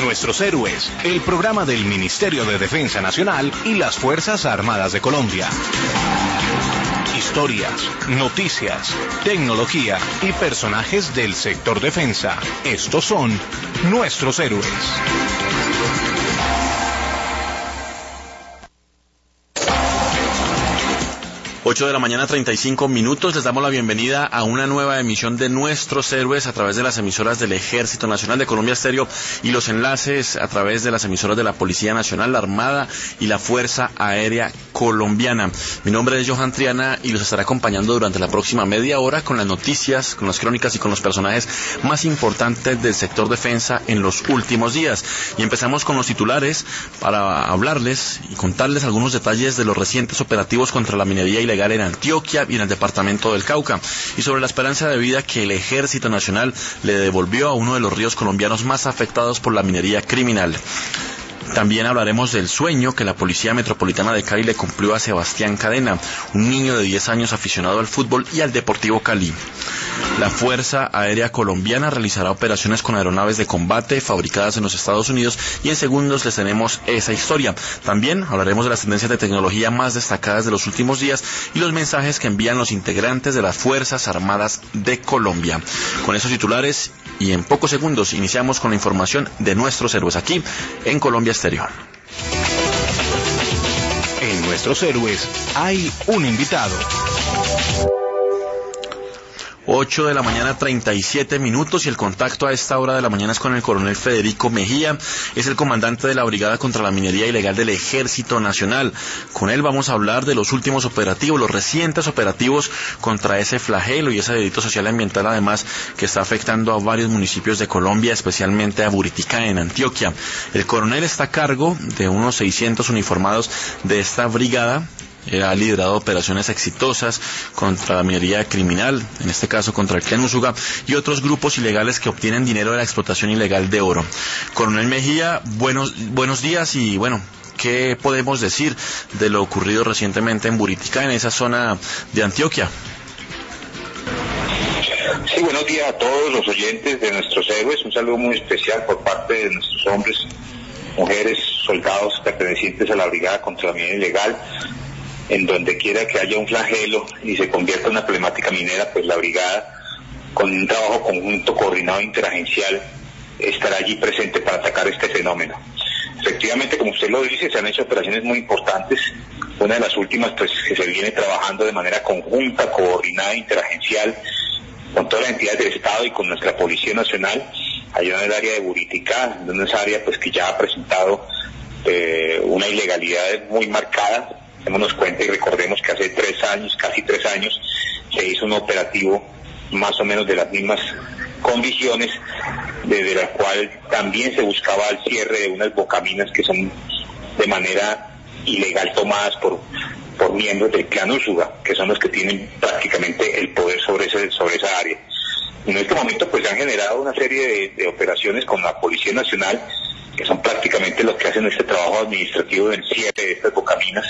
Nuestros Héroes, el programa del Ministerio de Defensa Nacional y las Fuerzas Armadas de Colombia. Historias, noticias, tecnología y personajes del sector defensa. Estos son Nuestros Héroes. 8 de la mañana, 35 minutos. Les damos la bienvenida a una nueva emisión de Nuestros Héroes a través de las emisoras del Ejército Nacional de Colombia Estéreo y los enlaces a través de las emisoras de la Policía Nacional, la Armada y la Fuerza Aérea Colombiana. Mi nombre es Johan Triana y los estaré acompañando durante la próxima media hora con las noticias, con las crónicas y con los personajes más importantes del sector defensa en los últimos días. Y empezamos con los titulares para hablarles y contarles algunos detalles de los recientes operativos contra la minería ilegal en Antioquia y en el departamento del Cauca, y sobre la esperanza de vida que el Ejército Nacional le devolvió a uno de los ríos colombianos más afectados por la minería criminal. También hablaremos del sueño que la Policía Metropolitana de Cali le cumplió a Sebastián Cadena, un niño de 10 años aficionado al fútbol y al Deportivo Cali. La Fuerza Aérea Colombiana realizará operaciones con aeronaves de combate fabricadas en los Estados Unidos y en segundos les tenemos esa historia. También hablaremos de las tendencias de tecnología más destacadas de los últimos días y los mensajes que envían los integrantes de las Fuerzas Armadas de Colombia. Con esos titulares y en pocos segundos iniciamos con la información de Nuestros Héroes aquí en Colombia Estéreo. En Nuestros Héroes hay un invitado. 8 de la mañana, 37 minutos, y el contacto a esta hora de la mañana es con el coronel Federico Mejía, es el comandante de la Brigada contra la Minería Ilegal del Ejército Nacional. Con él vamos a hablar de los últimos operativos, los recientes operativos contra ese flagelo y ese delito social y ambiental, además, que está afectando a varios municipios de Colombia, especialmente a Buritica, en Antioquia. El coronel está a cargo de unos 600 uniformados de esta brigada. Ha liderado operaciones exitosas contra la minería criminal, en este caso contra el Clan Úsuga y otros grupos ilegales que obtienen dinero de la explotación ilegal de oro. Coronel Mejía, buenos días y bueno, ¿qué podemos decir de lo ocurrido recientemente en Buritica, en esa zona de Antioquia? Sí, buenos días a todos los oyentes de Nuestros Héroes, un saludo muy especial por parte de nuestros hombres, mujeres, soldados pertenecientes a la Brigada contra la Minería Ilegal. En donde quiera que haya un flagelo y se convierta en una problemática minera, pues la brigada, con un trabajo conjunto, coordinado, interagencial, estará allí presente para atacar este fenómeno. Efectivamente, como usted lo dice, se han hecho operaciones muy importantes. Una de las últimas, pues, que se viene trabajando de manera conjunta, coordinada, interagencial, con todas las entidades del Estado y con nuestra Policía Nacional, allá en el área de Buritica, en una área pues que ya ha presentado una ilegalidad muy marcada. Démonos cuenta y recordemos que hace 3 años, casi 3 años, se hizo un operativo más o menos de las mismas condiciones, desde la cual también se buscaba el cierre de unas bocaminas que son de manera ilegal tomadas por miembros del Clan Úsuga, que son los que tienen prácticamente el poder sobre esa área. En este momento pues se han generado una serie de operaciones con la Policía Nacional, que son prácticamente los que hacen este trabajo administrativo del cierre de estas bocaminas,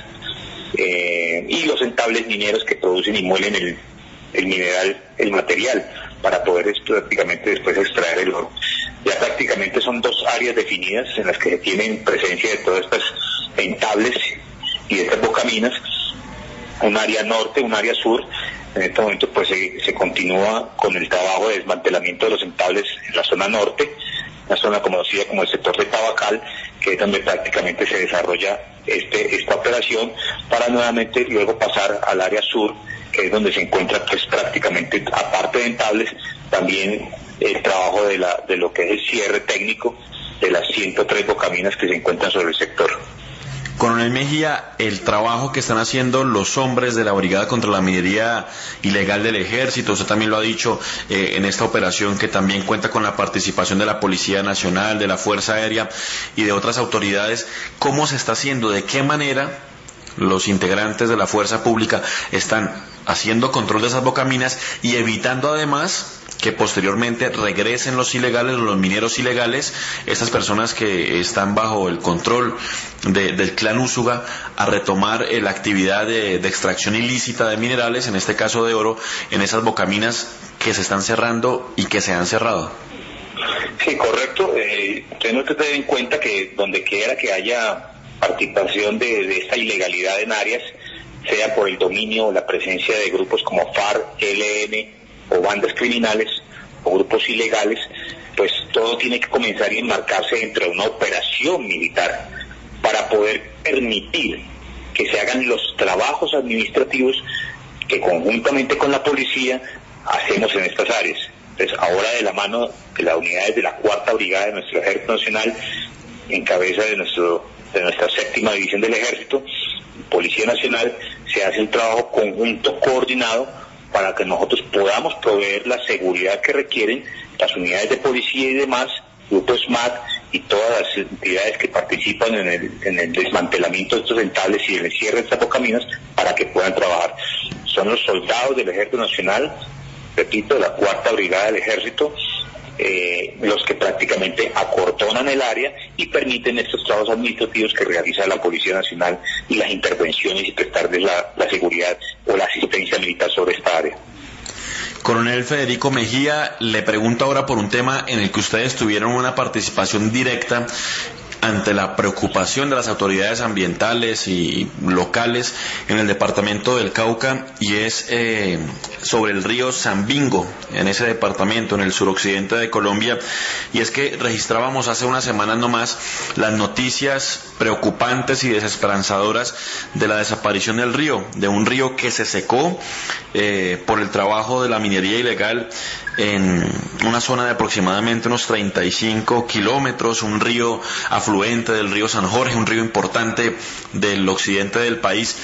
y los entables mineros que producen y muelen el mineral, el material, para poder prácticamente después extraer el oro. Ya prácticamente son 2 áreas definidas en las que se tienen presencia de todas estas entables y de estas bocaminas, un área norte, un área sur. En este momento pues se continúa con el trabajo de desmantelamiento de los entables en la zona norte, una zona conocida como el sector de Tabacal, que es donde prácticamente se desarrolla esta operación, para nuevamente luego pasar al área sur, que es donde se encuentra pues prácticamente, aparte de entables, también el trabajo de lo que es el cierre técnico de las 103 bocaminas que se encuentran sobre el sector. Coronel Mejía, el trabajo que están haciendo los hombres de la Brigada contra la Minería Ilegal del Ejército, usted también lo ha dicho en esta operación, que también cuenta con la participación de la Policía Nacional, de la Fuerza Aérea y de otras autoridades. ¿Cómo se está haciendo? ¿De qué manera los integrantes de la Fuerza Pública están haciendo control de esas bocaminas y evitando además que posteriormente regresen los ilegales, los mineros ilegales, estas personas que están bajo el control del Clan Úsuga, a retomar la actividad de extracción ilícita de minerales, en este caso de oro, en esas bocaminas que se están cerrando y que se han cerrado? Sí, correcto. Tenemos que tener en cuenta que donde quiera que haya participación de esta ilegalidad en áreas, sea por el dominio o la presencia de grupos como FARC, ELN o bandas criminales o grupos ilegales, pues todo tiene que comenzar y enmarcarse dentro de una operación militar para poder permitir que se hagan los trabajos administrativos que conjuntamente con la policía hacemos en estas áreas. Entonces, ahora de la mano de las unidades de la 4ª Brigada de nuestro Ejército Nacional, en cabeza de nuestra 7ª División del Ejército, Policía Nacional, se hace un trabajo conjunto coordinado para que nosotros podamos proveer la seguridad que requieren las unidades de policía y demás, grupos SMAT y todas las entidades que participan en el desmantelamiento de estos entables y el cierre de estas bocaminas para que puedan trabajar. Son los soldados del Ejército Nacional, repito, la 4ª Brigada del Ejército, los que prácticamente acordonan el área y permiten estos trabajos administrativos que realiza la Policía Nacional y las intervenciones y prestarles la seguridad o la asistencia militar sobre esta área. Coronel Federico Mejía, le pregunto ahora por un tema en el que ustedes tuvieron una participación directa ante la preocupación de las autoridades ambientales y locales en el departamento del Cauca, y es sobre el río Sambingo, en ese departamento, en el suroccidente de Colombia, y es que registrábamos hace unas semanas nomás las noticias preocupantes y desesperanzadoras de la desaparición del río, de un río que se secó por el trabajo de la minería ilegal en una zona de aproximadamente unos 35 kilómetros, un río afluente del río San Jorge, un río importante del occidente del país,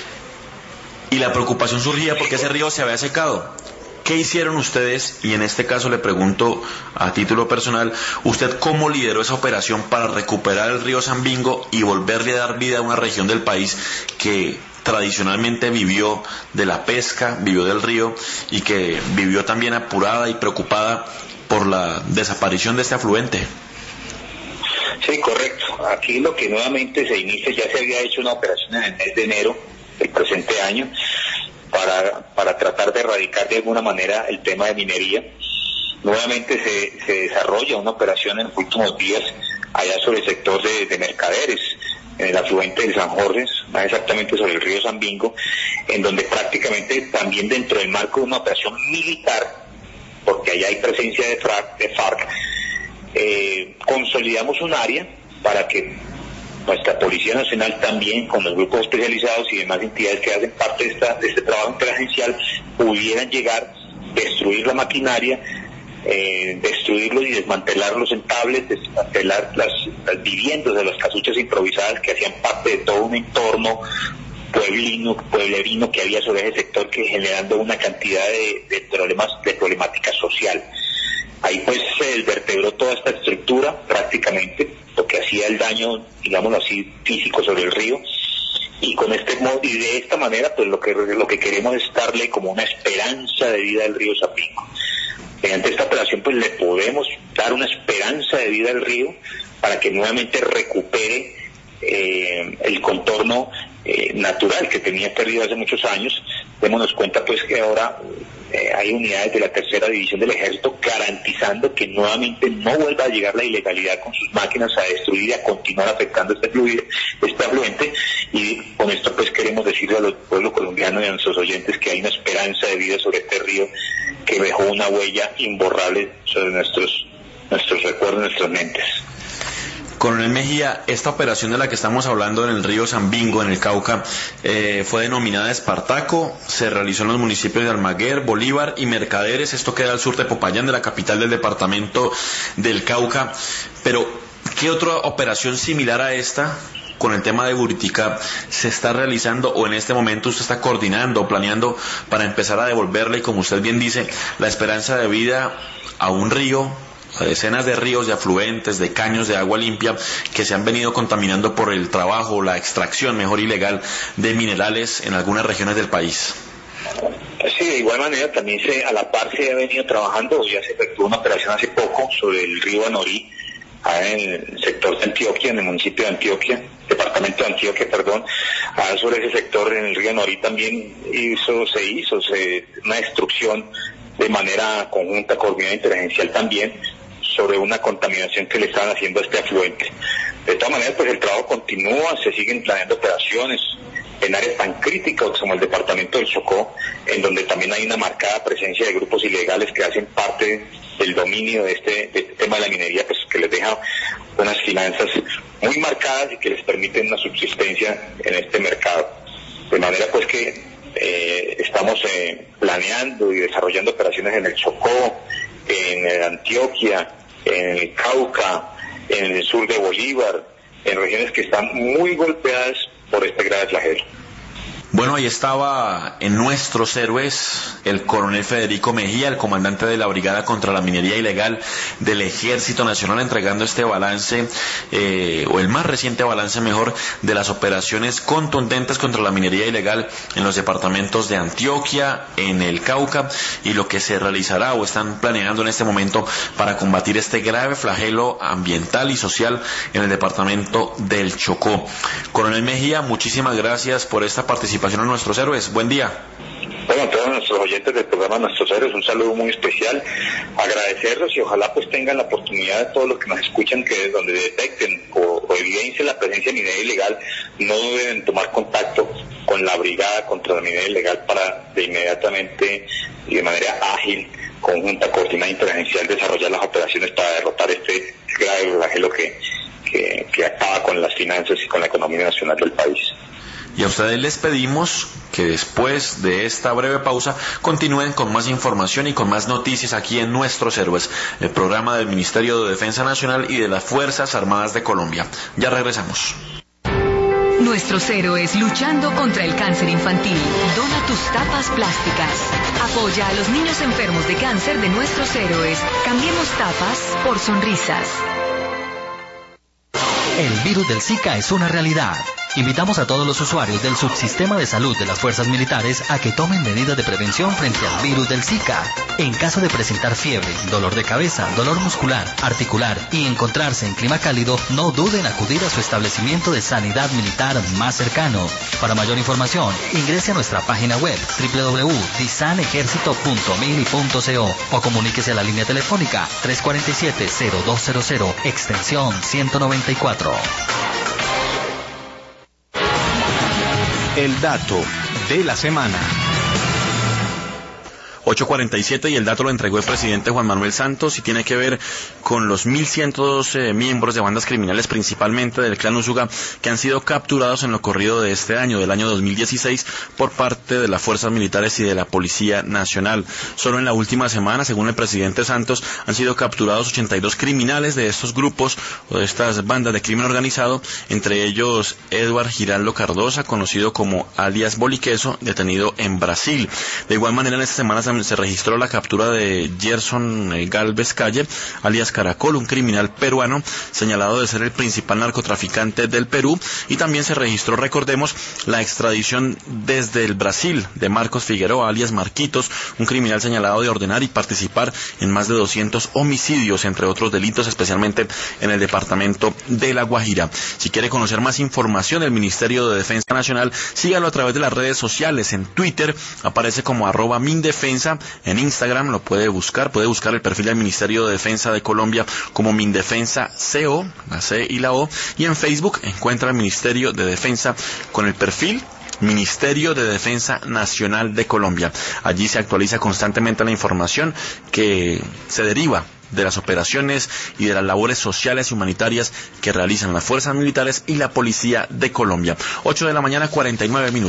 y la preocupación surgía porque ese río se había secado. ¿Qué hicieron ustedes? Y en este caso le pregunto a título personal, ¿usted cómo lideró esa operación para recuperar el río Sambingo y volverle a dar vida a una región del país que tradicionalmente vivió de la pesca, vivió del río y que vivió también apurada y preocupada por la desaparición de este afluente? Sí, correcto. Aquí lo que nuevamente se inicia, ya se había hecho una operación en el mes de enero del presente año para tratar de erradicar de alguna manera el tema de minería. Nuevamente se desarrolla una operación en los últimos días allá sobre el sector de Mercaderes, en el afluente del San Jorge, más exactamente sobre el río Sambingo, en donde prácticamente también dentro del marco de una operación militar, porque allá hay presencia de FARC, consolidamos un área para que nuestra Policía Nacional también, con los grupos especializados y demás entidades que hacen parte de este trabajo interagencial, pudieran llegar, destruir la maquinaria, destruirlos y desmantelar los entables, desmantelar las viviendas de las casuchas improvisadas que hacían parte de todo un entorno pueblerino que había sobre ese sector, que generando una cantidad de problemática social. Ahí pues se desvertebró toda esta estructura prácticamente, lo que hacía el daño, digámoslo así, físico sobre el río, y con y de esta manera pues lo que queremos es darle como una esperanza de vida al río Sambingo. Mediante esta operación pues le podemos dar una esperanza de vida al río para que nuevamente recupere el contorno natural que tenía perdido hace muchos años. Démonos cuenta pues que ahora hay unidades de la 3ª División del Ejército garantizando que nuevamente no vuelva a llegar la ilegalidad con sus máquinas a destruir y a continuar afectando este afluente, y con esto pues queremos decirle al pueblo colombiano y a nuestros oyentes que hay una esperanza de vida sobre este río que dejó una huella imborrable sobre nuestros recuerdos, nuestras mentes. Coronel Mejía, esta operación de la que estamos hablando en el río Sambingo, en el Cauca, fue denominada Espartaco, se realizó en los municipios de Almaguer, Bolívar y Mercaderes. Esto queda al sur de Popayán, de la capital del departamento del Cauca. Pero, ¿qué otra operación similar a esta, con el tema de Buritica, se está realizando o en este momento usted está coordinando o planeando para empezar a devolverle, como usted bien dice, la esperanza de vida a un río, a decenas de ríos, de afluentes, de caños de agua limpia que se han venido contaminando por el trabajo, la extracción, mejor ilegal, de minerales en algunas regiones del país? Sí, de igual manera también a la par se ha venido trabajando, ya se efectuó una operación hace poco sobre el río Anorí, en el sector de Antioquia, en el municipio de Antioquia, departamento de Antioquia, sobre ese sector en el río Anorí también se hizo una destrucción de manera conjunta, coordinada, interagencial también, sobre una contaminación que le estaban haciendo a este afluente. De todas maneras, pues el trabajo continúa, se siguen planeando operaciones en áreas tan críticas como el departamento del Chocó, en donde también hay una marcada presencia de grupos ilegales que hacen parte del dominio de este tema de la minería, pues que les deja unas finanzas muy marcadas y que les permiten una subsistencia en este mercado. De manera pues que estamos planeando y desarrollando operaciones en el Chocó, en Antioquia, en el Cauca, en el sur de Bolívar, en regiones que están muy golpeadas por este grave flagelo. Bueno, ahí estaba en Nuestros Héroes el coronel Federico Mejía, el comandante de la Brigada contra la Minería Ilegal del Ejército Nacional, entregando este balance, o el más reciente balance mejor, de las operaciones contundentes contra la minería ilegal en los departamentos de Antioquia, en el Cauca, y lo que se realizará o están planeando en este momento para combatir este grave flagelo ambiental y social en el departamento del Chocó. Coronel Mejía, muchísimas gracias por esta participación en Nuestros Héroes. Buen día. Bueno, a todos nuestros oyentes del programa Nuestros Héroes, un saludo muy especial, agradecerlos y ojalá pues tengan la oportunidad de todos los que nos escuchan que donde detecten o evidencien la presencia de minería ilegal, no deben tomar contacto con la Brigada contra la Minería Ilegal para de inmediatamente y de manera ágil, conjunta, coordinada, interagencial, desarrollar las operaciones para derrotar este grave flagelo que acaba con las finanzas y con la economía nacional del país. Y a ustedes les pedimos que después de esta breve pausa continúen con más información y con más noticias aquí en Nuestros Héroes, el programa del Ministerio de Defensa Nacional y de las Fuerzas Armadas de Colombia. Ya regresamos. Nuestros héroes luchando contra el cáncer infantil. Dona tus tapas plásticas. Apoya a los niños enfermos de cáncer de Nuestros Héroes. Cambiemos tapas por sonrisas. El virus del Zika es una realidad. Invitamos a todos los usuarios del subsistema de salud de las fuerzas militares a que tomen medidas de prevención frente al virus del Zika. En caso de presentar fiebre, dolor de cabeza, dolor muscular, articular y encontrarse en clima cálido, no duden en acudir a su establecimiento de sanidad militar más cercano. Para mayor información, ingrese a nuestra página web www.disanejercito.mil.co o comuníquese a la línea telefónica 347-0200, extensión 194. El dato de la semana. 8:47 y el dato lo entregó el presidente Juan Manuel Santos y tiene que ver con los 1.112 miembros de bandas criminales, principalmente del clan Usuga, que han sido capturados en lo corrido de este año, del año 2016, por parte de las fuerzas militares y de la Policía Nacional. Solo en la última semana, según el presidente Santos, han sido capturados 82 criminales de estos grupos o de estas bandas de crimen organizado, entre ellos Edward Giraldo Cardosa, conocido como alias Boliqueso, detenido en Brasil. De igual manera, en esta semana se registró la captura de Gerson Galvez Calle, alias Caracol, un criminal peruano señalado de ser el principal narcotraficante del Perú, y también se registró, recordemos, la extradición desde el Brasil de Marcos Figueroa, alias Marquitos, un criminal señalado de ordenar y participar en más de 200 homicidios, entre otros delitos, especialmente en el departamento de La Guajira. Si quiere conocer más información del Ministerio de Defensa Nacional, sígalo a través de las redes sociales. En Twitter aparece como @Mindefensa. En Instagram lo puede buscar el perfil del Ministerio de Defensa de Colombia como Mindefensa CO, la C y la O, y en Facebook encuentra el Ministerio de Defensa con el perfil Ministerio de Defensa Nacional de Colombia. Allí se actualiza constantemente la información que se deriva de las operaciones y de las labores sociales y humanitarias que realizan las fuerzas militares y la Policía de Colombia. 8:49 a.m.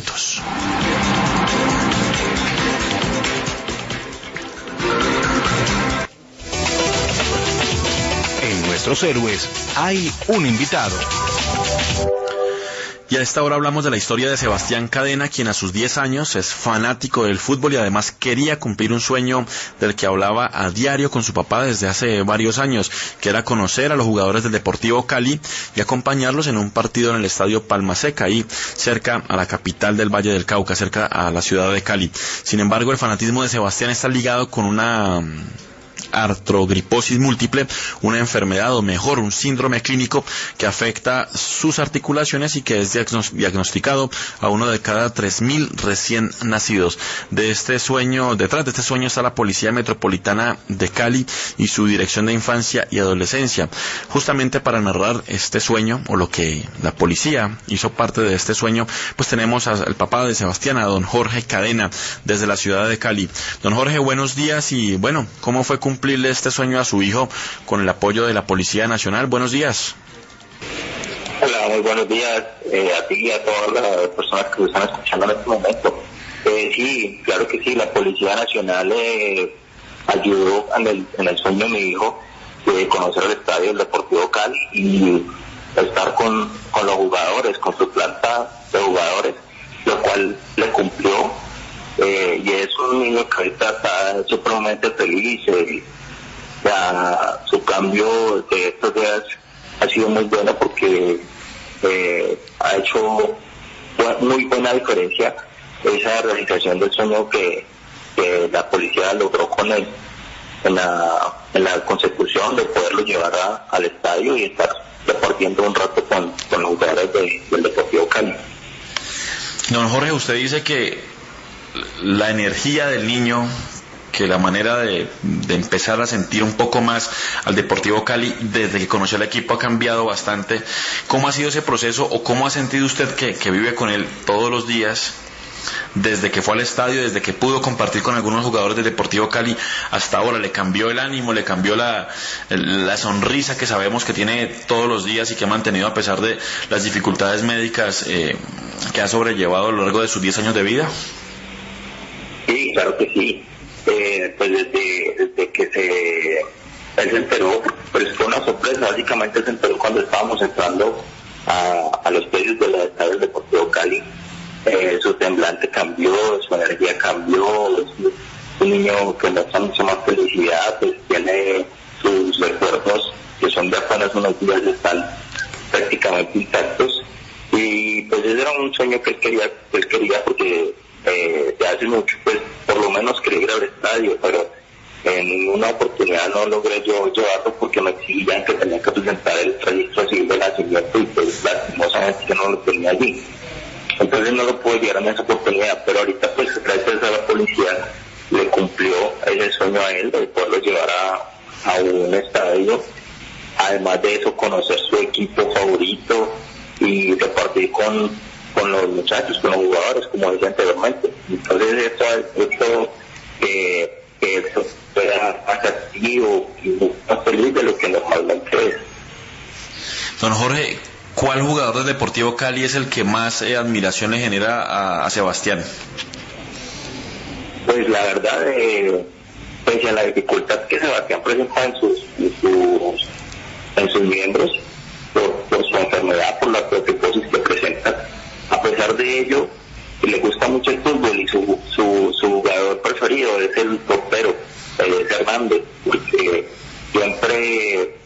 Nuestros héroes, hay un invitado. Y a esta hora hablamos de la historia de Sebastián Cadena, quien a sus 10 años es fanático del fútbol y además quería cumplir un sueño del que hablaba a diario con su papá desde hace varios años, que era conocer a los jugadores del Deportivo Cali y acompañarlos en un partido en el Estadio Palma Seca, ahí cerca a la capital del Valle del Cauca, cerca a la ciudad de Cali. Sin embargo, el fanatismo de Sebastián está ligado con una artrogriposis múltiple, una enfermedad o mejor, un síndrome clínico que afecta sus articulaciones y que es diagnosticado a uno de cada 3.000 recién nacidos. Detrás de este sueño está la Policía Metropolitana de Cali y su Dirección de Infancia y Adolescencia, justamente para narrar este sueño o lo que la policía hizo parte de este sueño. Pues tenemos al papá de Sebastián, a don Jorge Cadena, desde la ciudad de Cali. Don Jorge, buenos días y bueno, ¿cómo fue cumplirle este sueño a su hijo con el apoyo de la Policía Nacional? Buenos días. Hola, muy buenos días a ti y a todas las personas que nos están escuchando en este momento. Sí, claro que sí, la Policía Nacional ayudó en el sueño de mi hijo de conocer el estadio del Deportivo Cali y estar con los jugadores, con su planta de jugadores, lo cual le cumplió. Y es un niño que ahorita está supremamente feliz. Su cambio de estos días ha sido muy bueno porque ha hecho muy buena diferencia esa realización del sueño que la policía logró con él en la consecución de poderlo llevar al estadio y estar deportiendo un rato con los jugadores del Deportivo Cali. Don Jorge, usted dice que la energía del niño, que la manera de empezar a sentir un poco más al Deportivo Cali desde que conoció el equipo ha cambiado bastante. ¿Cómo ha sido ese proceso o cómo ha sentido usted que vive con él todos los días, desde que fue al estadio, desde que pudo compartir con algunos jugadores del Deportivo Cali hasta ahora? ¿Le cambió el ánimo, le cambió la sonrisa que sabemos que tiene todos los días y que ha mantenido a pesar de las dificultades médicas que ha sobrellevado a lo largo de sus 10 años de vida? Sí, claro que sí. Pues desde que él se enteró, pues fue una sorpresa. Básicamente se enteró cuando estábamos entrando a los predios del estadio del Deportivo Cali. Su semblante cambió, su energía cambió. Es un niño que muestra mucha más felicidad, pues tiene sus recuerdos que son de apenas unos días, están prácticamente intactos. Y pues ese era un sueño que él quería porque de hace mucho, pues por lo menos quería ir al estadio, pero en una oportunidad no logré yo llevarlo porque me exigían que tenía que presentar el registro civil de nacimiento y pues lastimosamente yo no lo tenía allí. Entonces no lo pude llevar en esa oportunidad, pero ahorita pues gracias a la policía le cumplió ese sueño a él de poderlo llevar a un estadio. Además de eso, conocer su equipo favorito y repartir con los muchachos, con los jugadores, como decía anteriormente. Entonces esto ha hecho que eso sea atractivo y más feliz de lo que normalmente es. Don Jorge, ¿cuál jugador del Deportivo Cali es el que más admiración le genera a Sebastián? Pues la verdad, pese a la dificultad que Sebastián presenta en sus miembros, por su enfermedad, por la artrogriposis que presenta, a pesar de ello, le gusta mucho el fútbol y su jugador preferido es el portero, Hernández, porque siempre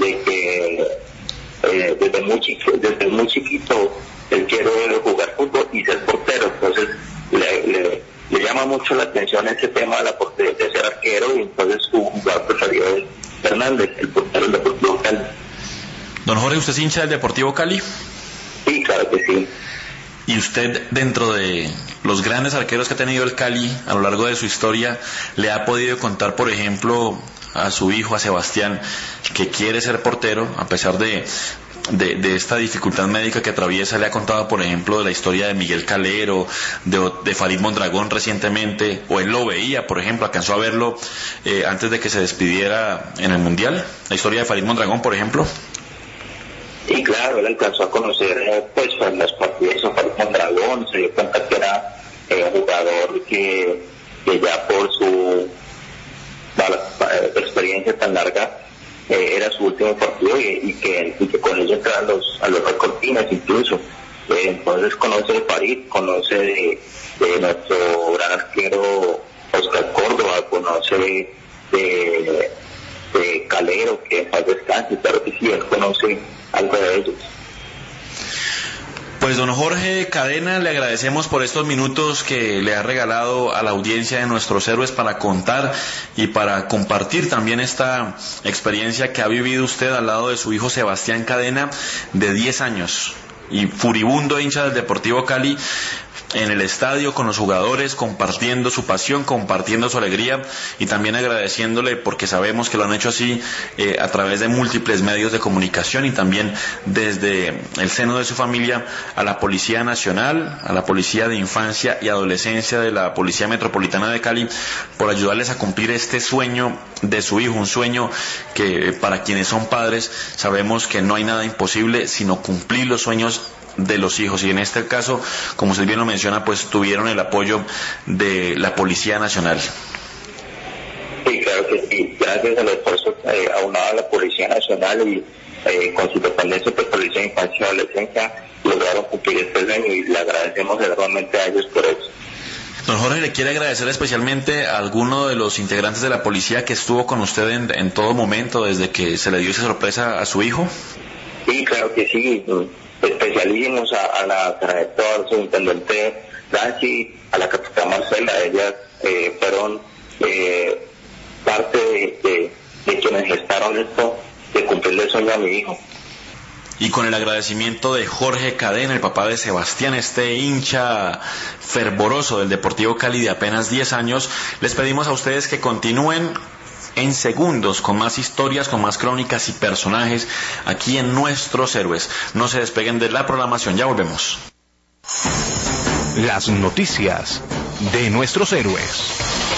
desde muy chiquito él quiere jugar fútbol y ser portero. Entonces le llama mucho la atención ese tema de ser arquero, y entonces su jugador preferido es Hernández, el portero del Deportivo Cali. Don Jorge, ¿usted es hincha del Deportivo Cali? Sí, claro que sí. ¿Y usted, dentro de los grandes arqueros que ha tenido el Cali a lo largo de su historia, le ha podido contar, por ejemplo, a su hijo, a Sebastián, que quiere ser portero, a pesar de esta dificultad médica que atraviesa? Le ha contado, por ejemplo, de la historia de Miguel Calero, de Farid Mondragón recientemente, o él lo veía, por ejemplo, alcanzó a verlo antes de que se despidiera en el Mundial, la historia de Farid Mondragón, por ejemplo. Sí, claro, él alcanzó a conocer pues en las partidas a Farid Mondragón, se dio cuenta que era un jugador que ya por su experiencia tan larga era su último partido y que con ello entraban a los recortines incluso. Entonces conoce de Farid, conoce de nuestro gran arquero Oscar Córdoba, conoce de Calero, que en paz descanse, claro que sí, él conoce algo de ellos. Pues don Jorge Cadena, le agradecemos por estos minutos que le ha regalado a la audiencia de Nuestros Héroes para contar y para compartir también esta experiencia que ha vivido usted al lado de su hijo Sebastián Cadena, de 10 años y furibundo hincha del Deportivo Cali, en el estadio con los jugadores, compartiendo su pasión, compartiendo su alegría y también agradeciéndole, porque sabemos que lo han hecho así a través de múltiples medios de comunicación y también desde el seno de su familia, a la Policía Nacional, a la Policía de Infancia y Adolescencia de la Policía Metropolitana de Cali, por ayudarles a cumplir este sueño de su hijo, un sueño que para quienes son padres sabemos que no hay nada imposible sino cumplir los sueños de los hijos, y en este caso, como usted bien lo menciona, pues tuvieron el apoyo de la Policía Nacional. Sí, claro que sí, gracias al esfuerzo aunado a la Policía Nacional y con su dependencia de Policía de Infancia y Adolescencia lograron cumplir este sueño y le agradecemos enormemente a ellos por eso. Don Jorge, ¿le quiere agradecer especialmente a alguno de los integrantes de la policía que estuvo con usted en todo momento desde que se le dio esa sorpresa a su hijo? Sí, claro que sí. Especialísimos a la directora, su intendente Nancy, a la capitana Marcela. Ellas fueron parte de quienes gestaron esto, de cumplirle el sueño a mi hijo. Y con el agradecimiento de Jorge Cadena, el papá de Sebastián, este hincha fervoroso del Deportivo Cali de apenas 10 años, les pedimos a ustedes que continúen en segundos con más historias, con más crónicas y personajes aquí en Nuestros Héroes. No se despeguen de la programación, ya volvemos. Las noticias de Nuestros Héroes.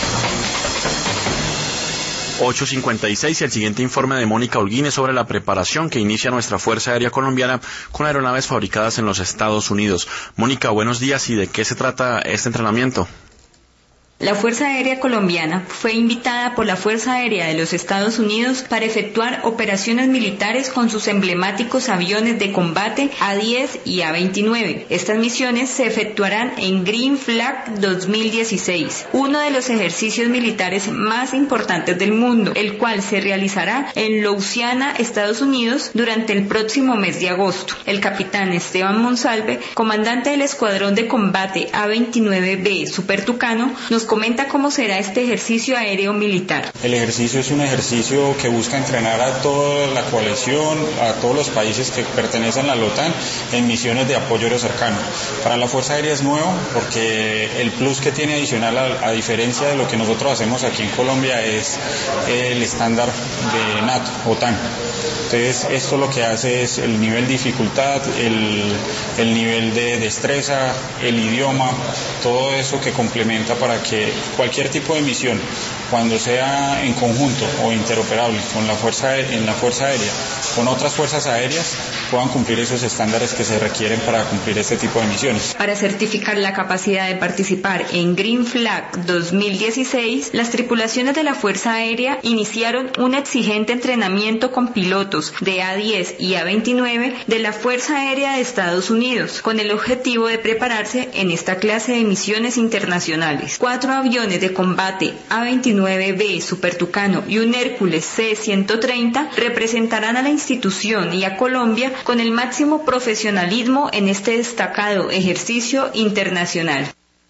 8:56 y el siguiente informe de Mónica Holguín sobre la preparación que inicia nuestra Fuerza Aérea Colombiana con aeronaves fabricadas en los Estados Unidos. Mónica, buenos días, ¿y de qué se trata este entrenamiento? La Fuerza Aérea Colombiana fue invitada por la Fuerza Aérea de los Estados Unidos para efectuar operaciones militares con sus emblemáticos aviones de combate A-10 y A-29. Estas misiones se efectuarán en Green Flag 2016, uno de los ejercicios militares más importantes del mundo, el cual se realizará en Louisiana, Estados Unidos, durante el próximo mes de agosto. El capitán Esteban Monsalve, comandante del Escuadrón de Combate A-29B Super Tucano, nos comenta cómo será este ejercicio aéreo militar. El ejercicio es un ejercicio que busca entrenar a toda la coalición, a todos los países que pertenecen a la OTAN en misiones de apoyo aéreo cercano. Para la Fuerza Aérea es nuevo porque el plus que tiene adicional a diferencia de lo que nosotros hacemos aquí en Colombia es el estándar de NATO, OTAN. Entonces esto lo que hace es el nivel de dificultad, el nivel de destreza, el idioma, todo eso que complementa para que cualquier tipo de misión, cuando sea en conjunto o interoperable con la Fuerza Aérea, con otras fuerzas aéreas, puedan cumplir esos estándares que se requieren para cumplir este tipo de misiones. Para certificar la capacidad de participar en Green Flag 2016, las tripulaciones de la Fuerza Aérea iniciaron un exigente entrenamiento con pilotos de A-10 y A-29 de la Fuerza Aérea de Estados Unidos, con el objetivo de prepararse en esta clase de misiones internacionales. 4 aviones de combate A-29B Super Tucano y un Hércules C-130 representarán a la institución y a Colombia con el máximo profesionalismo en este destacado ejercicio internacional.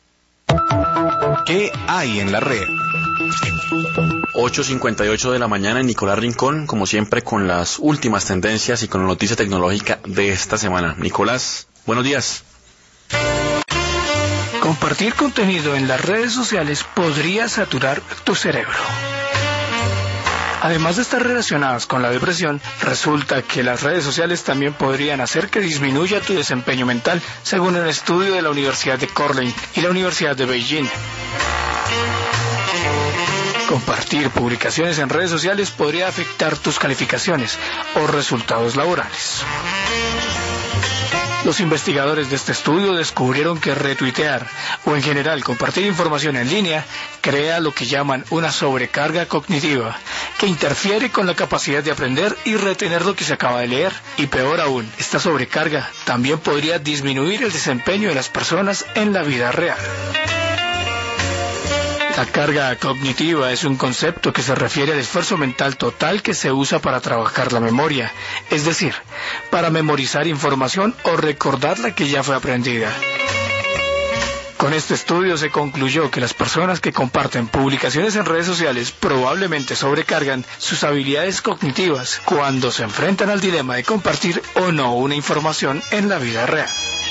¿Qué hay en la red? 8:58 de la mañana en Nicolás Rincón, como siempre con las últimas tendencias y con la noticia tecnológica de esta semana. Nicolás, buenos días. Compartir contenido en las redes sociales podría saturar tu cerebro. Además de estar relacionadas con la depresión, resulta que las redes sociales también podrían hacer que disminuya tu desempeño mental, según un estudio de la Universidad de Cornell y la Universidad de Beijing. Compartir publicaciones en redes sociales podría afectar tus calificaciones o resultados laborales. Los investigadores de este estudio descubrieron que retuitear o en general compartir información en línea crea lo que llaman una sobrecarga cognitiva, que interfiere con la capacidad de aprender y retener lo que se acaba de leer. Y peor aún, esta sobrecarga también podría disminuir el desempeño de las personas en la vida real. La carga cognitiva es un concepto que se refiere al esfuerzo mental total que se usa para trabajar la memoria, es decir, para memorizar información o recordar la que ya fue aprendida. Con este estudio se concluyó que las personas que comparten publicaciones en redes sociales probablemente sobrecargan sus habilidades cognitivas cuando se enfrentan al dilema de compartir o no una información en la vida real.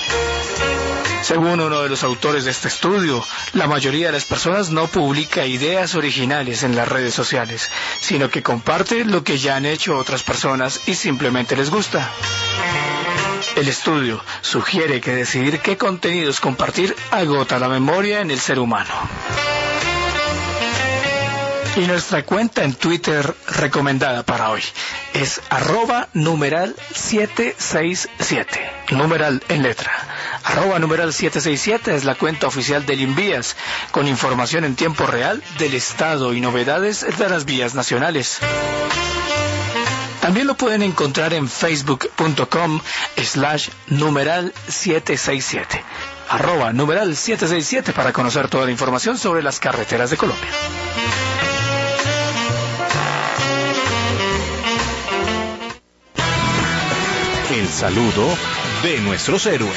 Según uno de los autores de este estudio, la mayoría de las personas no publica ideas originales en las redes sociales, sino que comparte lo que ya han hecho otras personas y simplemente les gusta. El estudio sugiere que decidir qué contenidos compartir agota la memoria en el ser humano. Y nuestra cuenta en Twitter recomendada para hoy es @767, numeral en letra. @767 es la cuenta oficial del Invías, con información en tiempo real del estado y novedades de las vías nacionales. También lo pueden encontrar en facebook.com/767, @767 para conocer toda la información sobre las carreteras de Colombia. El saludo de nuestros héroes.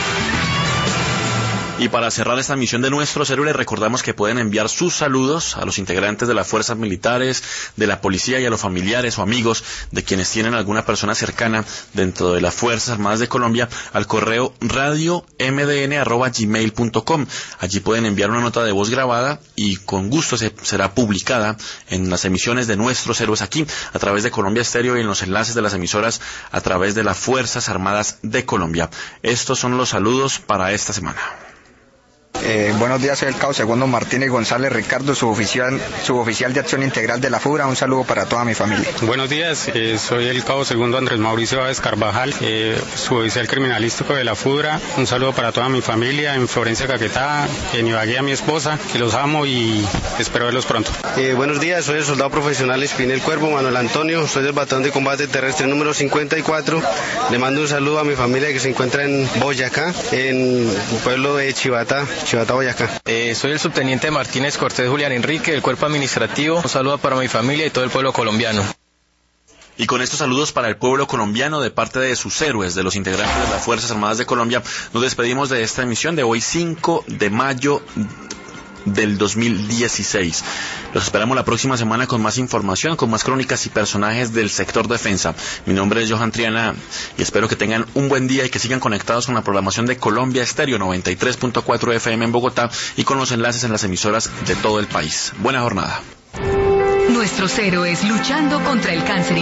Y para cerrar esta misión de Nuestros Héroes, les recordamos que pueden enviar sus saludos a los integrantes de las fuerzas militares, de la policía y a los familiares o amigos de quienes tienen alguna persona cercana dentro de las Fuerzas Armadas de Colombia al correo radiomdn@gmail.com. Allí pueden enviar una nota de voz grabada y con gusto será publicada en las emisiones de Nuestros Héroes aquí a través de Colombia Estéreo y en los enlaces de las emisoras a través de las Fuerzas Armadas de Colombia. Estos son los saludos para esta semana. Buenos días, soy el Cabo Segundo Martínez González Ricardo, suboficial de Acción Integral de la FURA. Un saludo para toda mi familia. Buenos días, soy el Cabo Segundo Andrés Mauricio Báez Carvajal, suboficial criminalístico de la FURA. Un saludo para toda mi familia en Florencia, Caquetá, en Ibagué, a mi esposa, que los amo y espero verlos pronto. Buenos días, soy el soldado profesional Espinel Cuervo Manuel Antonio, soy del Batallón de Combate Terrestre número 54. Le mando un saludo a mi familia que se encuentra en Boyacá, en el pueblo de Chivatá, Boyacá. Soy el subteniente Martínez Cortés Julián Enrique, del Cuerpo Administrativo. Un saludo para mi familia y todo el pueblo colombiano. Y con estos saludos para el pueblo colombiano de parte de sus héroes, de los integrantes de las Fuerzas Armadas de Colombia, nos despedimos de esta emisión de hoy, 5 de mayo del 2016. Los esperamos la próxima semana con más información, con más crónicas y personajes del sector defensa. Mi nombre es Johan Triana y espero que tengan un buen día y que sigan conectados con la programación de Colombia Estéreo 93.4 FM en Bogotá y con los enlaces en las emisoras de todo el país. Buena jornada. Nuestros héroes luchando contra el cáncer